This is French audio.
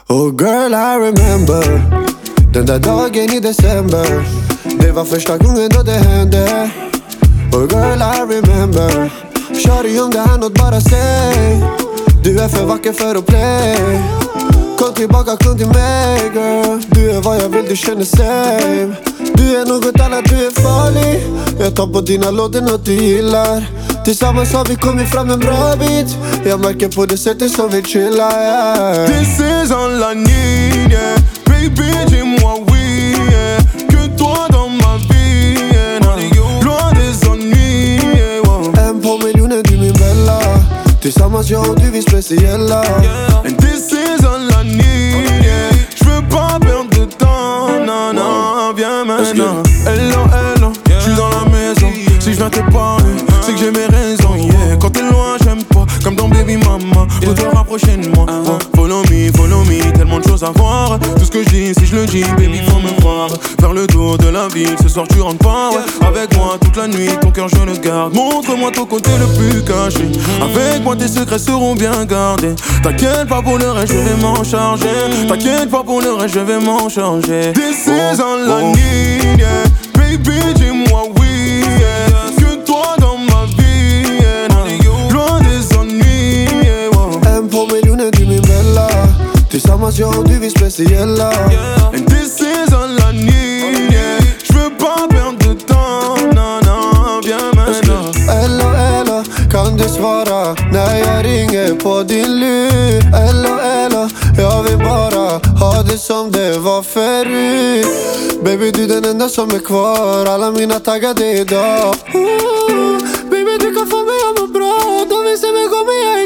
Oh girl I remember den där dagen i december. Det var första gången då det hände. Oh girl I remember. Shawty om det här nåt bara säg. Du är för vacker för att play. Kom tillbaka, kom till mig girl. Du är vad jag vill, du känner same. Du är något annat, du är farlig. Jag tar på dina låtar, nåt du gillar. Tillsammans har vi kommit fram en bra bit. Jag märker på det sättet som vi chillar, yeah. This is all I need, yeah. Baby, dis-moi oui, yeah. Que toi dans ma vie, yeah. Loin des ennuis, yeah, wow. En på miljoner, du min bella. Tillsammans jag och du, vi speciella, yeah. And this is all I need, yeah. J'veux pas perdre de temps, non, non, viens maintenant. Hello, hello, j'suis dans la maison. Si j'viens te parler, c'est que j'ai mes raisons, yeah. Quand t'es loin, j'aime pas, comme dans Baby Mama. Faut te rapprocher de moi, follow me, tellement de choses à voir. Tout ce que je dis, si je le dis, baby, faut me croire. Vers le dos de la ville, ce soir tu rentres pas, ouais. Avec moi toute la nuit, ton cœur je le garde. Montre-moi ton côté le plus caché. Avec moi tes secrets seront bien gardés. T'inquiète pas pour le reste, je vais m'en charger. T'inquiète pas pour le reste, je vais m'en charger. This is all I need, yeah. Baby, dis-moi oui, yeah. Que toi dans ma vie, yeah. Loin des ennuis, yeah, wow. En på miljoner, du min bella. Tillsammans jag och du, vi speciella, yeah. And this is all I need, yeah. J'veux pas perdre de temps, non, non, viens maintenant. Hello, hello, kan du svara när jag ringer på din lur? Hello, hello, jag vill bara ha det som det var förut. Baby, du den enda som är kvar. Alla mina taggade idag. Baby, du kan få mig att må bra. De vill se mig gå med